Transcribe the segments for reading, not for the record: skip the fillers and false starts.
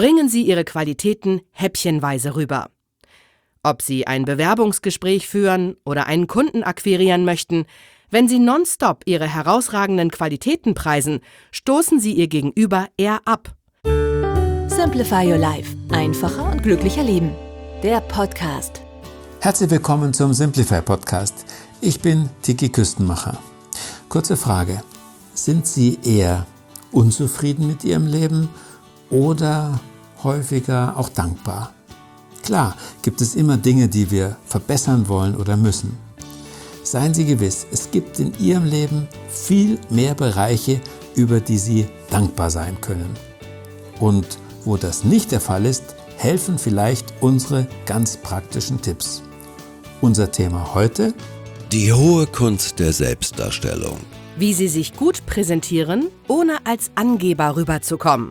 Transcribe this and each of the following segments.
bringen Sie Ihre Qualitäten häppchenweise rüber. Ob Sie ein Bewerbungsgespräch führen oder einen Kunden akquirieren möchten, wenn Sie nonstop Ihre herausragenden Qualitäten preisen, stoßen Sie Ihr Gegenüber eher ab. Simplify Your Life. Einfacher und glücklicher leben. Der Podcast. Herzlich willkommen zum Simplify Podcast. Ich bin Tiki Küstenmacher. Kurze Frage. Sind Sie eher unzufrieden mit Ihrem Leben oder häufiger auch dankbar? Klar, gibt es immer Dinge, die wir verbessern wollen oder müssen. Seien Sie gewiss, es gibt in Ihrem Leben viel mehr Bereiche, über die Sie dankbar sein können. Und wo das nicht der Fall ist, helfen vielleicht unsere ganz praktischen Tipps. Unser Thema heute: die hohe Kunst der Selbstdarstellung. Wie Sie sich gut präsentieren, ohne als Angeber rüberzukommen.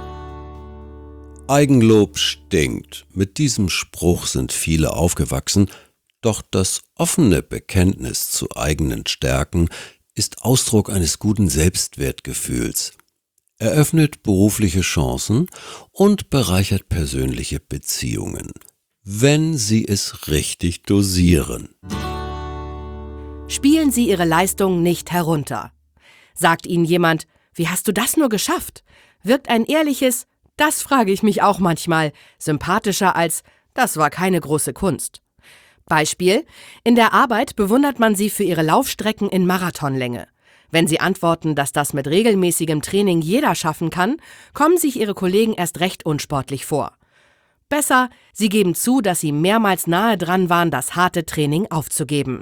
Eigenlob stinkt. Mit diesem Spruch sind viele aufgewachsen, doch das offene Bekenntnis zu eigenen Stärken ist Ausdruck eines guten Selbstwertgefühls, eröffnet berufliche Chancen und bereichert persönliche Beziehungen, wenn Sie es richtig dosieren. Spielen Sie Ihre Leistung nicht herunter. Sagt Ihnen jemand, wie hast du das nur geschafft? Wirkt ein ehrliches, das frage ich mich auch manchmal, sympathischer als, das war keine große Kunst. Beispiel: In der Arbeit bewundert man Sie für Ihre Laufstrecken in Marathonlänge. Wenn Sie antworten, dass das mit regelmäßigem Training jeder schaffen kann, kommen sich Ihre Kollegen erst recht unsportlich vor. Besser, Sie geben zu, dass Sie mehrmals nahe dran waren, das harte Training aufzugeben.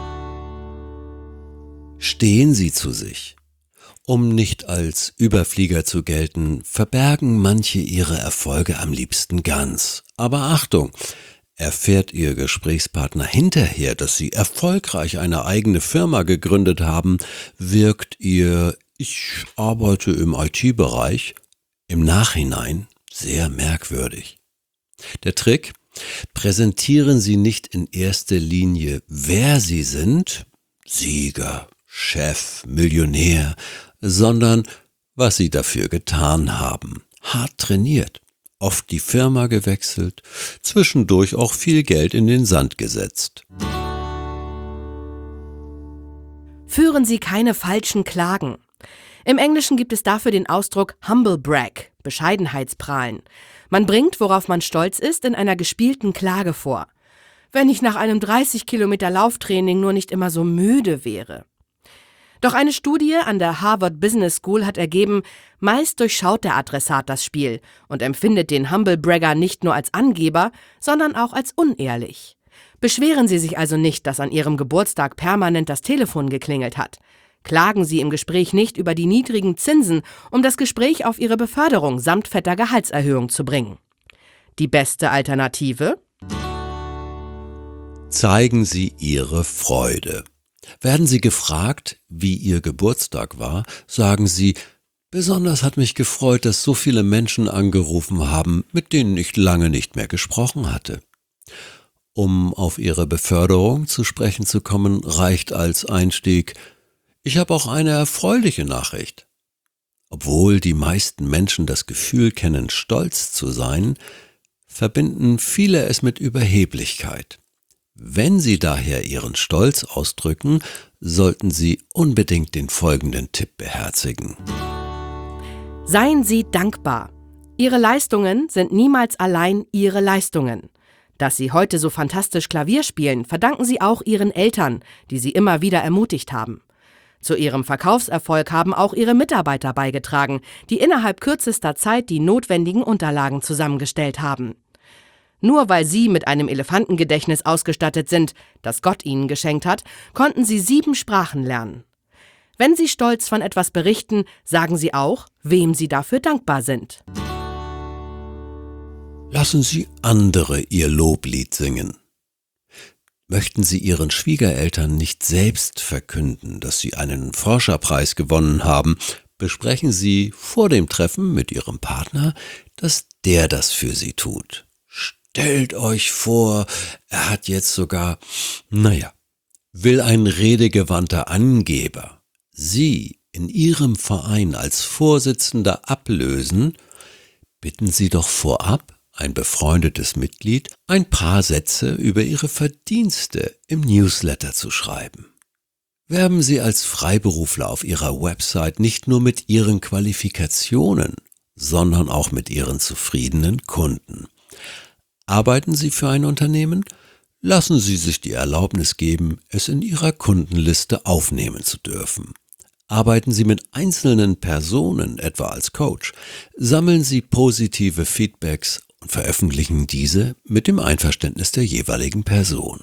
Stehen Sie zu sich. Um nicht als Überflieger zu gelten, verbergen manche ihre Erfolge am liebsten ganz. Aber Achtung! Erfährt Ihr Gesprächspartner hinterher, dass Sie erfolgreich eine eigene Firma gegründet haben, wirkt Ihr „Ich arbeite im IT-Bereich" im Nachhinein sehr merkwürdig. Der Trick: Präsentieren Sie nicht in erster Linie, wer Sie sind, Sieger, Chef, Millionär, sondern was Sie dafür getan haben. Hart trainiert, oft die Firma gewechselt, zwischendurch auch viel Geld in den Sand gesetzt. Führen Sie keine falschen Klagen. Im Englischen gibt es dafür den Ausdruck Humble Brag, Bescheidenheitsprahlen. Man bringt, worauf man stolz ist, in einer gespielten Klage vor. Wenn ich nach einem 30 Kilometer Lauftraining nur nicht immer so müde wäre. Doch eine Studie an der Harvard Business School hat ergeben, meist durchschaut der Adressat das Spiel und empfindet den Humble Bragger nicht nur als Angeber, sondern auch als unehrlich. Beschweren Sie sich also nicht, dass an Ihrem Geburtstag permanent das Telefon geklingelt hat. Klagen Sie im Gespräch nicht über die niedrigen Zinsen, um das Gespräch auf Ihre Beförderung samt fetter Gehaltserhöhung zu bringen. Die beste Alternative? Zeigen Sie Ihre Freude. Werden Sie gefragt, wie Ihr Geburtstag war, sagen Sie: Besonders hat mich gefreut, dass so viele Menschen angerufen haben, mit denen ich lange nicht mehr gesprochen hatte. Um auf Ihre Beförderung zu sprechen zu kommen, reicht als Einstieg: Ich habe auch eine erfreuliche Nachricht. Obwohl die meisten Menschen das Gefühl kennen, stolz zu sein, verbinden viele es mit Überheblichkeit. Wenn Sie daher Ihren Stolz ausdrücken, sollten Sie unbedingt den folgenden Tipp beherzigen. Seien Sie dankbar. Ihre Leistungen sind niemals allein Ihre Leistungen. Dass Sie heute so fantastisch Klavier spielen, verdanken Sie auch Ihren Eltern, die Sie immer wieder ermutigt haben. Zu Ihrem Verkaufserfolg haben auch Ihre Mitarbeiter beigetragen, die innerhalb kürzester Zeit die notwendigen Unterlagen zusammengestellt haben. Nur weil Sie mit einem Elefantengedächtnis ausgestattet sind, das Gott Ihnen geschenkt hat, konnten Sie 7 Sprachen lernen. Wenn Sie stolz von etwas berichten, sagen Sie auch, wem Sie dafür dankbar sind. Lassen Sie andere Ihr Loblied singen. Möchten Sie Ihren Schwiegereltern nicht selbst verkünden, dass Sie einen Forscherpreis gewonnen haben, besprechen Sie vor dem Treffen mit Ihrem Partner, dass der das für Sie tut. Stellt euch vor, er hat jetzt sogar, will ein redegewandter Angeber Sie in Ihrem Verein als Vorsitzender ablösen, bitten Sie doch vorab ein befreundetes Mitglied, ein paar Sätze über Ihre Verdienste im Newsletter zu schreiben. Werben Sie als Freiberufler auf Ihrer Website nicht nur mit Ihren Qualifikationen, sondern auch mit Ihren zufriedenen Kunden. Arbeiten Sie für ein Unternehmen? Lassen Sie sich die Erlaubnis geben, es in Ihrer Kundenliste aufnehmen zu dürfen. Arbeiten Sie mit einzelnen Personen, etwa als Coach, sammeln Sie positive Feedbacks und veröffentlichen diese mit dem Einverständnis der jeweiligen Person.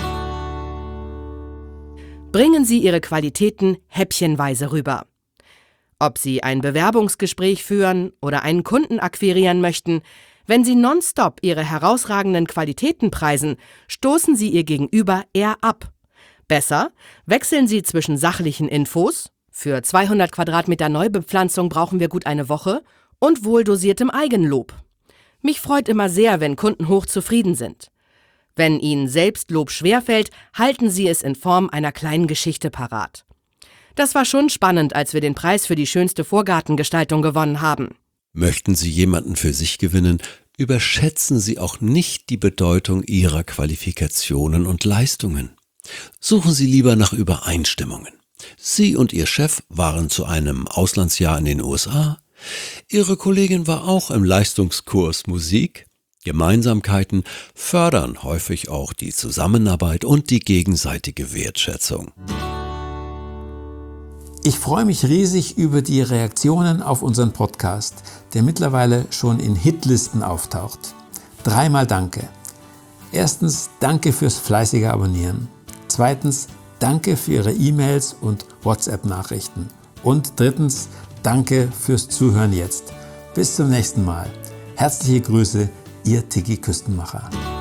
Bringen Sie Ihre Qualitäten häppchenweise rüber. Ob Sie ein Bewerbungsgespräch führen oder einen Kunden akquirieren möchten, wenn Sie nonstop Ihre herausragenden Qualitäten preisen, stoßen Sie Ihr Gegenüber eher ab. Besser, wechseln Sie zwischen sachlichen Infos, für 200 Quadratmeter Neubepflanzung brauchen wir gut eine Woche, und wohldosiertem Eigenlob. Mich freut immer sehr, wenn Kunden hochzufrieden sind. Wenn Ihnen Selbstlob schwerfällt, halten Sie es in Form einer kleinen Geschichte parat. Das war schon spannend, als wir den Preis für die schönste Vorgartengestaltung gewonnen haben. Möchten Sie jemanden für sich gewinnen, überschätzen Sie auch nicht die Bedeutung Ihrer Qualifikationen und Leistungen. Suchen Sie lieber nach Übereinstimmungen. Sie und Ihr Chef waren zu einem Auslandsjahr in den USA. Ihre Kollegin war auch im Leistungskurs Musik. Gemeinsamkeiten fördern häufig auch die Zusammenarbeit und die gegenseitige Wertschätzung. Ich freue mich riesig über die Reaktionen auf unseren Podcast, der mittlerweile schon in Hitlisten auftaucht. 3-mal Danke. Erstens, danke fürs fleißige Abonnieren. Zweitens, danke für Ihre E-Mails und WhatsApp-Nachrichten. Und drittens, danke fürs Zuhören jetzt. Bis zum nächsten Mal. Herzliche Grüße, Ihr Tiki Küstenmacher.